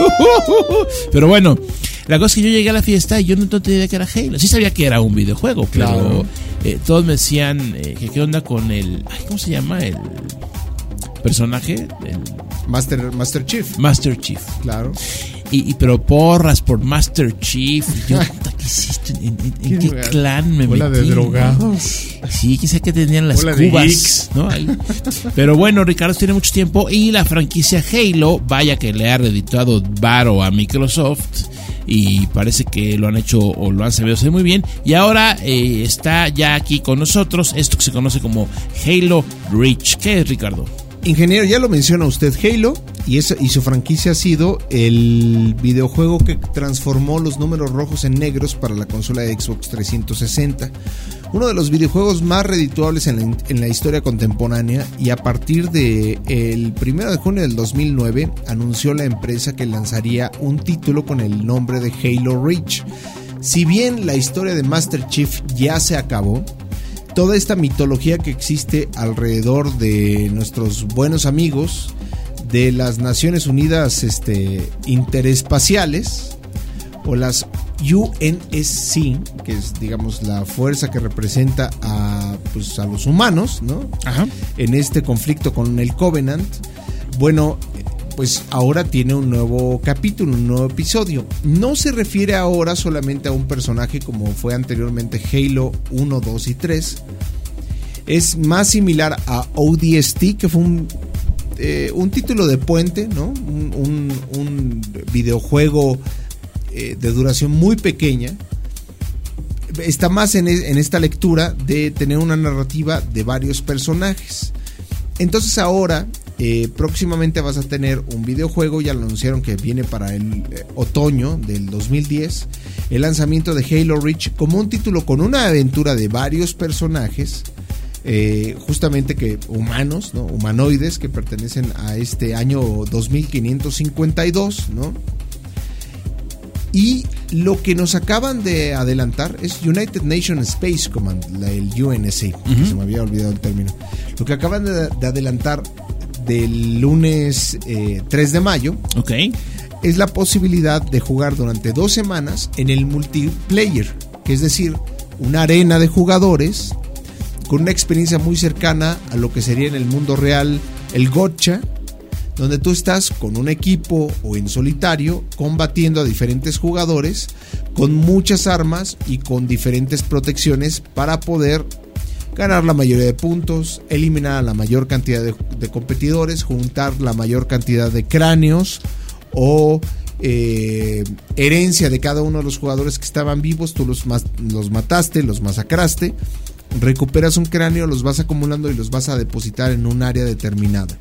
Pero bueno, la cosa es que yo llegué a la fiesta y yo no tenía idea que era Halo. Sí sabía que era un videojuego, pero Claro. eh, todos me decían eh, que qué onda con el... Ay, ¿cómo se llama? El personaje. El Master, Master Chief, Master Chief. claro. Y, y pero porras por Master Chief. Y yo, puta, ¿qué hiciste? ¿En, en- en qué lugar? clan me Bola metí? de drogados. Sí, quizá que tenían las Bola de cubas, geeks. ¿no? Ahí. Pero bueno, Ricardo tiene mucho tiempo y la franquicia Halo, vaya que le ha reeditado varo a Microsoft y parece que lo han hecho o lo han sabido hacer muy bien. Y ahora eh, está ya aquí con nosotros esto que se conoce como Halo Reach. ¿Qué es, Ricardo? Ingeniero, ya lo menciona usted, Halo, y, esa, y su franquicia ha sido el videojuego que transformó los números rojos en negros para la consola de Xbox trescientos sesenta. Uno de los videojuegos más redituables en la, en la historia contemporánea, y a partir del primero de junio del dos mil nueve anunció la empresa que lanzaría un título con el nombre de Halo Reach. Si bien la historia de Master Chief ya se acabó, toda esta mitología que existe alrededor de nuestros buenos amigos de las Naciones Unidas este, interespaciales, o las U N S C, que es, digamos, la fuerza que representa a, pues, a los humanos, ¿no? Ajá. En este conflicto con el Covenant, bueno, pues ahora tiene un nuevo capítulo, un nuevo episodio. No se refiere ahora solamente a un personaje como fue anteriormente Halo uno, dos y tres. Es más similar a O D S T, que fue un, eh, un título de puente, ¿no? Un, un, un videojuego eh, de duración muy pequeña. Está más en, en esta lectura de tener una narrativa de varios personajes. Entonces ahora, eh, próximamente vas a tener un videojuego, ya lo anunciaron que viene para el eh, otoño del dos mil diez, el lanzamiento de Halo Reach como un título con una aventura de varios personajes, eh, justamente que humanos, ¿no? Humanoides que pertenecen a este año dos mil quinientos cincuenta y dos, ¿no? Y lo que nos acaban de adelantar es United Nations Space Command, la, el U N S C, uh-huh. Se me había olvidado el término. Lo que acaban de, de adelantar del lunes eh, tres de mayo, okay, es la posibilidad de jugar durante dos semanas en el multiplayer, que es decir, una arena de jugadores con una experiencia muy cercana a lo que sería en el mundo real el Gotcha, donde tú estás con un equipo o en solitario combatiendo a diferentes jugadores con muchas armas y con diferentes protecciones para poder ganar la mayoría de puntos, eliminar a la mayor cantidad de, de competidores, juntar la mayor cantidad de cráneos o eh, herencia de cada uno de los jugadores que estaban vivos. Tú los, mas, los mataste, los masacraste, recuperas un cráneo, los vas acumulando y los vas a depositar en un área determinada.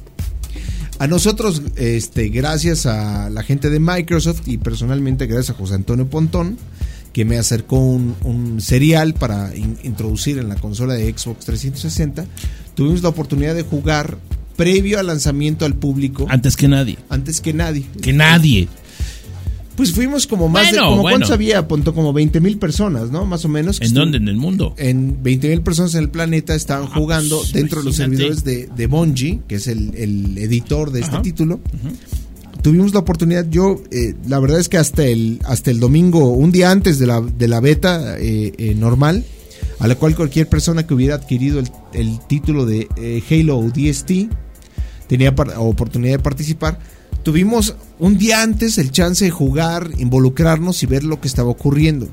A nosotros, este, gracias a la gente de Microsoft y personalmente gracias a José Antonio Pontón, que me acercó un, un serial para in, introducir en la consola de Xbox trescientos sesenta, tuvimos la oportunidad de jugar previo al lanzamiento al público. Antes que nadie. Antes que nadie. Que nadie. Pues fuimos como más bueno, de... Como bueno. ¿Cuántos había? Apuntó como veinte mil personas, ¿no? Más o menos. ¿En dónde? ¿En el mundo? En veinte mil personas en el planeta estaban ah, jugando pues, dentro de los imagínate. servidores de, de Bungie, que es el, el editor de este Ajá. título. Uh-huh. Tuvimos la oportunidad, yo, eh, la verdad es que hasta el, hasta el domingo, un día antes de la, de la beta eh, eh, normal, a la cual cualquier persona que hubiera adquirido el, el título de eh, Halo O D S T tenía par- oportunidad de participar. Tuvimos un día antes el chance de jugar, involucrarnos y ver lo que estaba ocurriendo.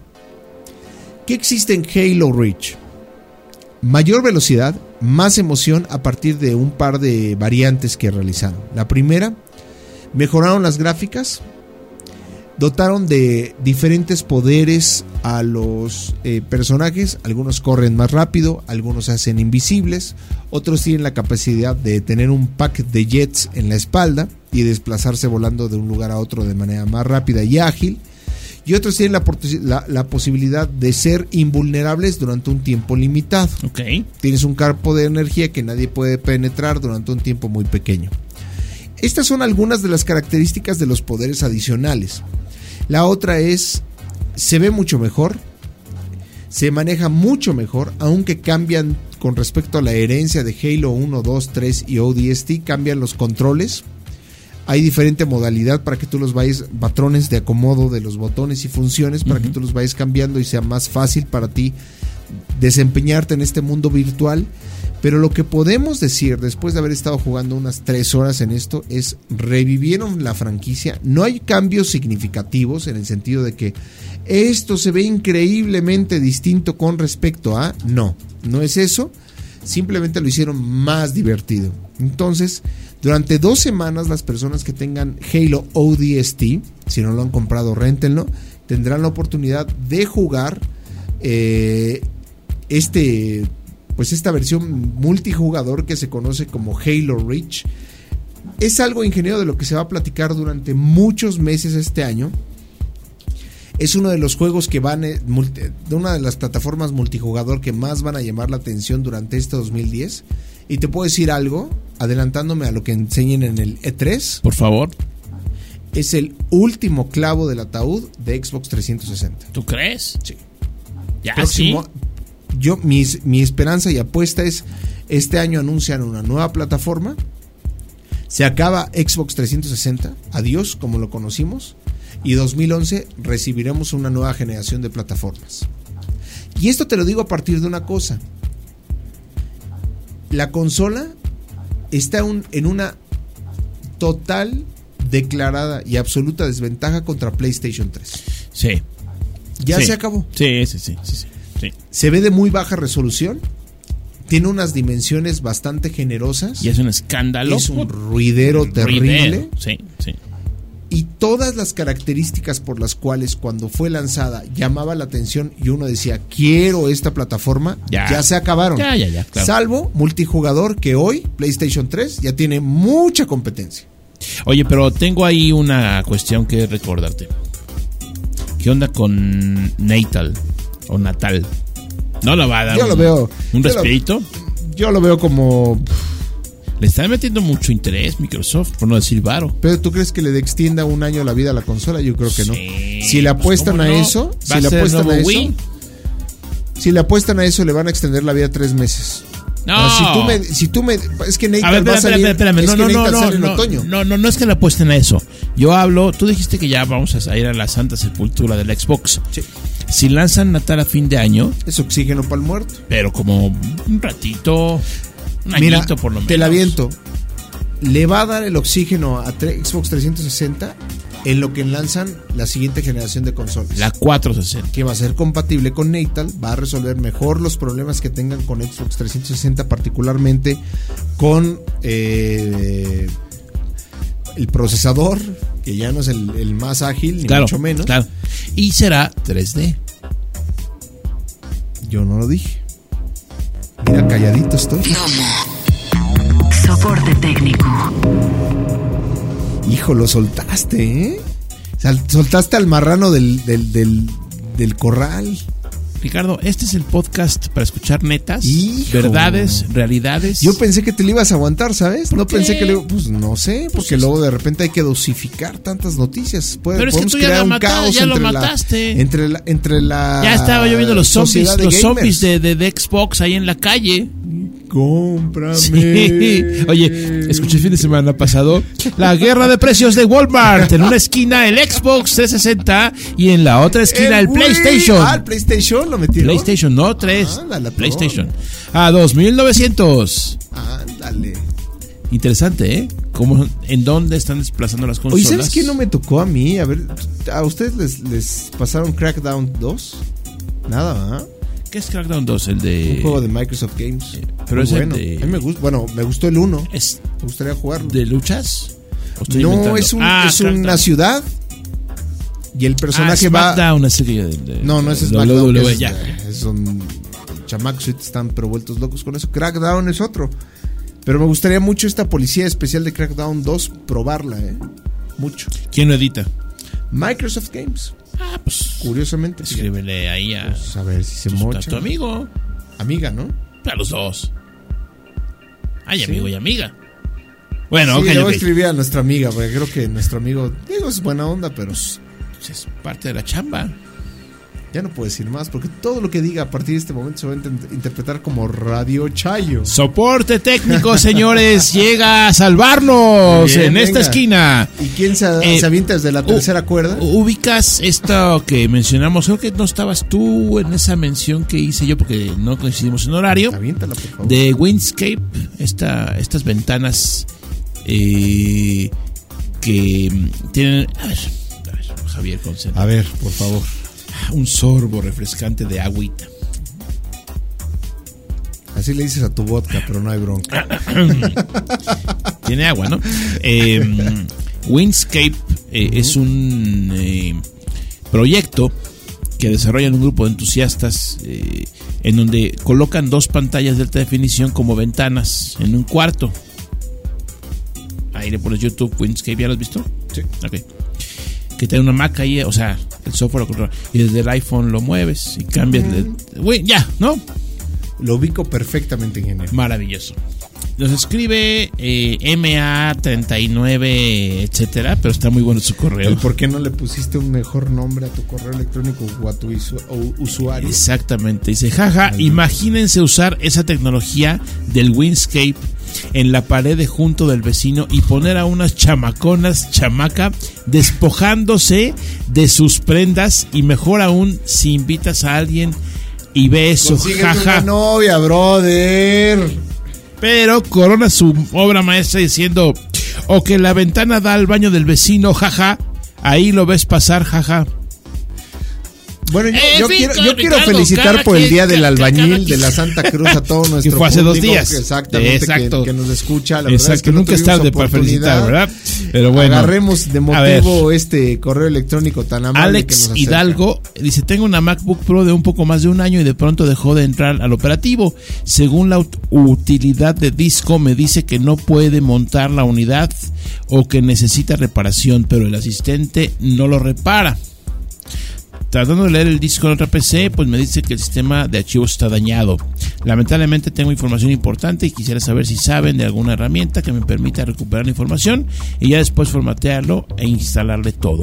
¿Qué existe en Halo Reach? Mayor velocidad, más emoción a partir de un par de variantes que realizaron. La primera, mejoraron las gráficas, dotaron de diferentes poderes a los eh, personajes. Algunos corren más rápido, algunos se hacen invisibles, otros tienen la capacidad de tener un pack de jets en la espalda y desplazarse volando de un lugar a otro de manera más rápida y ágil, y otros tienen la, la, la posibilidad de ser invulnerables durante un tiempo limitado. Okay. Tienes un campo de energía que nadie puede penetrar durante un tiempo muy pequeño. Estas son algunas de las características de los poderes adicionales. La otra es, se ve mucho mejor, se maneja mucho mejor, aunque cambian con respecto a la herencia de Halo uno, dos, tres y O D S T, cambian los controles. Hay diferente modalidad para que tú los vayas, patrones de acomodo de los botones y funciones para uh-huh. que tú los vayas cambiando y sea más fácil para ti desempeñarte en este mundo virtual. Pero lo que podemos decir después de haber estado jugando unas tres horas en esto es revivieron la franquicia. No hay cambios significativos en el sentido de que esto se ve increíblemente distinto con respecto a... No, no es eso. Simplemente lo hicieron más divertido. Entonces, durante dos semanas las personas que tengan Halo O D S T, si no lo han comprado, réntenlo, tendrán la oportunidad de jugar eh, este... pues esta versión multijugador que se conoce como Halo Reach. Es algo ingeniero de lo que se va a platicar durante muchos meses este año. Es uno de los juegos que van, de una de las plataformas multijugador que más van a llamar la atención durante este dos mil diez. Y te puedo decir algo, adelantándome a lo que enseñen en el E tres. Por favor. Es el último clavo del ataúd de Xbox trescientos sesenta. ¿Tú crees? Sí. Ya, Próximo, sí. Yo, mi, mi esperanza y apuesta es, este año anuncian una nueva plataforma, se acaba Xbox trescientos sesenta, adiós como lo conocimos, y dos mil once recibiremos una nueva generación de plataformas. Y esto te lo digo a partir de una cosa: la consola está un, en una total, declarada y absoluta desventaja contra PlayStation tres. Sí. Ya sí. se acabó. Sí, sí, sí, sí, sí. Sí. Se ve de muy baja resolución, tiene unas dimensiones bastante generosas. Y es un escándalo. Es un ruidero Un terrible. ruidero. Sí, sí. Y todas las características por las cuales cuando fue lanzada llamaba la atención y uno decía, quiero esta plataforma, ya, Ya. se acabaron. Ya, ya, ya, claro. Salvo multijugador, que hoy PlayStation tres ya tiene mucha competencia. Oye, pero tengo ahí una cuestión que recordarte. ¿Qué onda con Natal o Natal? ¿No lo va a dar Yo un, lo veo. un yo lo- respirito? Yo lo veo como... Le están metiendo mucho interés Microsoft, por no decir varo. ¿Pero tú crees que le extienda un año la vida a la consola? Yo creo que no. Sí, Si le pues, apuestan ¿cómo a no? eso, ¿Va si le a ser el apuestan a nuevo eso, Wii? si le apuestan a eso, le van a extender la vida tres meses. No. O sea, si tú me, si tú me, es que A Nathan ver, va a espérame, salir, espérame, espérame. es No, que no, no, Nathan no, sale en no, otoño. no, no, no es que le apuesten a eso. Yo hablo, tú dijiste que ya vamos a ir a la santa sepultura del Xbox. Sí. Si lanzan Natal a fin de año, Es oxígeno para el muerto. pero como un ratito, un Mira, añito por lo menos. te la aviento. Le va a dar el oxígeno a tre- Xbox trescientos sesenta en lo que lanzan la siguiente generación de consolas. La cuatrocientos sesenta. Que va a ser compatible con Natal, va a resolver mejor los problemas que tengan con Xbox trescientos sesenta, particularmente con eh, el procesador, que ya no es el, el más ágil, ni Claro, mucho menos. claro. Y será tres D. Yo no lo dije. Mira, calladito estoy. Soporte técnico. Hijo, lo soltaste, ¿eh? Sal- soltaste al marrano del, del, del, del corral. Ricardo, este es el podcast para escuchar netas, Hijo. verdades, realidades. Yo pensé que te lo ibas a aguantar, ¿sabes? ¿Por No qué? pensé que le... Pues no sé, porque es- luego de repente hay que dosificar tantas noticias. Puede, Pero es que podemos tú ya crear lo un mata- caos ya lo entre la- mataste. entre la, entre la Ya estaba yo viendo los zombies, sociedad de los gamers. zombies de, de, de Xbox ahí en la calle. Cómprame. Sí. Oye, escuché el fin de semana pasado la guerra de precios de Walmart. En una esquina el Xbox trescientos sesenta y en la otra esquina el, Wii. PlayStation. Ah, el PlayStation lo metieron. PlayStation, no tres. Ah, la latón. PlayStation. A dos mil novecientos. Ándale. Interesante, ¿eh? ¿Cómo, ¿En dónde están desplazando las Oye, consolas? ¿sabes qué no me tocó a mí? A ver, ¿a ustedes les, les pasaron Crackdown dos? Nada, ¿verdad? ¿Qué es Crackdown dos? El de... Un juego de Microsoft Games. pero Muy es el bueno. de- A mí me gusta, bueno, me gustó el uno. ¿Es Me gustaría jugarlo. de luchas? ¿O estoy No, inventando? es, un, Ah, es Crackdown. una ciudad y el Ah, personaje va... SmackDown, ese que de, de- No, no es de SmackDown. W W E, es, ya. eh, son chamacos y están pero vueltos locos con eso. Crackdown es otro. Pero me gustaría mucho esta policía especial de Crackdown dos probarla, ¿eh? Mucho. ¿Quién lo edita? Microsoft Games, Ah, pues curiosamente. escríbele ahí a, Pues a ver si se a mocha. tu amigo. Amiga, ¿no? A los dos. Ay, Sí. amigo y amiga. Bueno, sí, ok, le voy ok. a escribir a nuestra amiga, porque creo que nuestro amigo, digo, es buena onda, pero Pues es parte de la chamba. ya no puedo decir más, porque todo lo que diga a partir de este momento se va a inter- interpretar como Radio Chayo. Soporte técnico, señores, llega a salvarnos Bien, en esta venga. esquina. ¿Y quién se, Eh, se avienta desde la tercera U- cuerda? Ubicas esto que mencionamos, creo que no estabas tú en esa mención que hice yo porque no coincidimos en horario. Aviéntala, por favor. De Windscape, esta, estas ventanas eh, que mm, tienen... A ver, a ver, Javier, concentra. A ver, por favor. Un sorbo refrescante de agüita. Así le dices a tu vodka, pero no hay bronca. Tiene agua, ¿no? Eh, Windscape eh, es un eh, proyecto que desarrollan un grupo de entusiastas eh, en donde colocan dos pantallas de alta definición como ventanas en un cuarto. Ahí le pones YouTube, Windscape, ¿ya lo has visto? Sí. Ok. Que tiene una Mac ahí, o sea, el software lo controla. Y desde el iPhone lo mueves y cambias. de- Güey, ya, ¿no? Lo ubico perfectamente, ingeniero. Maravilloso. Nos escribe eh, M A treinta y nueve, etcétera, pero está muy bueno su correo. El por qué no le pusiste un mejor nombre a tu correo electrónico o a tu isu- o usuario. Exactamente. Dice, jaja, imagínense usar esa tecnología del Windscape en la pared de junto del vecino y poner a unas chamaconas, chamaca, despojándose de sus prendas, y mejor aún si invitas a alguien y ve eso, Consíguete jaja. una novia, brother. Pero corona su obra maestra diciendo, o que la ventana da al baño del vecino, jaja, ahí lo ves pasar, jaja. Bueno, yo, Eh, yo sí, quiero, claro, yo quiero Ricardo, felicitar cada por el quien- Día del cada- cada Albañil quien- de la Santa Cruz a todo nuestro Que fue hace dos público, días. que exactamente, Exacto. que, que nos escucha. La verdad Exacto, es que no nunca es tuvimos tarde para oportunidad. felicitar, ¿verdad? Pero bueno. Agarremos de A ver. motivo este correo electrónico tan amable que Alex nos acerca. Hidalgo dice, tengo una MacBook Pro de un poco más de un año y de pronto dejó de entrar al operativo. Según la ut- utilidad de disco me dice que no puede montar la unidad o que necesita reparación, pero el asistente no lo repara. Tratando de leer el disco en otra P C, pues me dice que el sistema de archivos está dañado. Lamentablemente tengo información importante y quisiera saber si saben de alguna herramienta que me permita recuperar la información y ya después formatearlo e instalarle todo.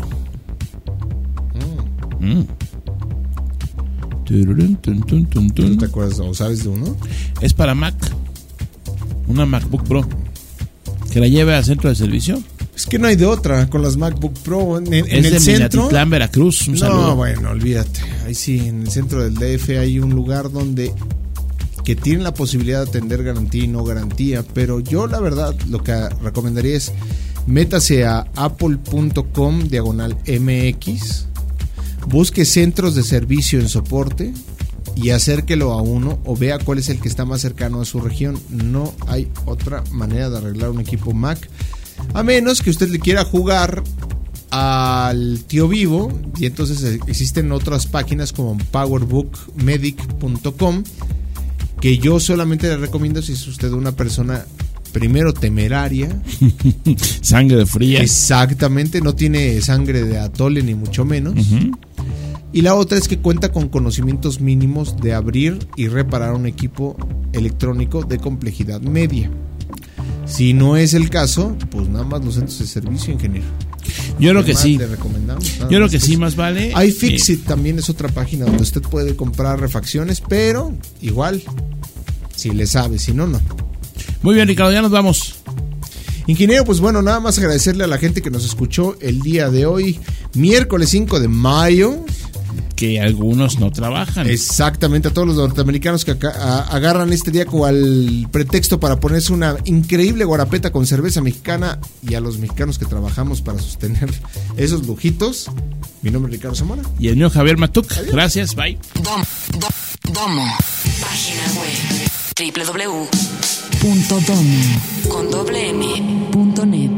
Mm. Tururun, tun, tun, tun, tun. ¿No te acuerdas o sabes de uno? Es para Mac. Una MacBook Pro. Que la lleve al centro de servicio. Es que no hay de otra con las MacBook Pro en, en Es el de centro. Minatitlán, Veracruz. Un No, saludo. bueno, olvídate. Ahí sí, en el centro del D F hay un lugar donde que tienen la posibilidad de atender garantía y no garantía, pero yo la verdad lo que recomendaría es métase a apple punto com diagonal M X, busque centros de servicio en soporte y acérquelo a uno o vea cuál es el que está más cercano a su región. No hay otra manera de arreglar un equipo Mac, a menos que usted le quiera jugar al tío vivo, y entonces existen otras páginas como powerbook medic punto com, que yo solamente le recomiendo si es usted una persona primero temeraria. Sangre fría. Exactamente, no tiene sangre de atole ni mucho menos. Ujú. Y la otra es que cuenta con conocimientos mínimos de abrir y reparar un equipo electrónico de complejidad media. Si no es el caso, pues nada más los centros de servicio, ingeniero. Yo creo ¿Qué que más sí. le recomendamos? Nada Yo creo más que sí, eso. más vale. iFixit también es otra página donde usted puede comprar refacciones, pero igual, si le sabe, si no, no. Muy bien, Ricardo, ya nos vamos. Ingeniero, pues bueno, nada más agradecerle a la gente que nos escuchó el día de hoy, miércoles cinco de mayo. Que algunos no trabajan. Exactamente, a todos los norteamericanos que acá, a, agarran este día como al pretexto para ponerse una increíble guarapeta con cerveza mexicana, y a los mexicanos que trabajamos para sostener esos lujitos. Mi nombre es Ricardo Zamora. Y el mío Javier Matuk. Gracias, bye. Dom, dom, domo. Página web doble u doble u doble u punto domo con doble m punto net.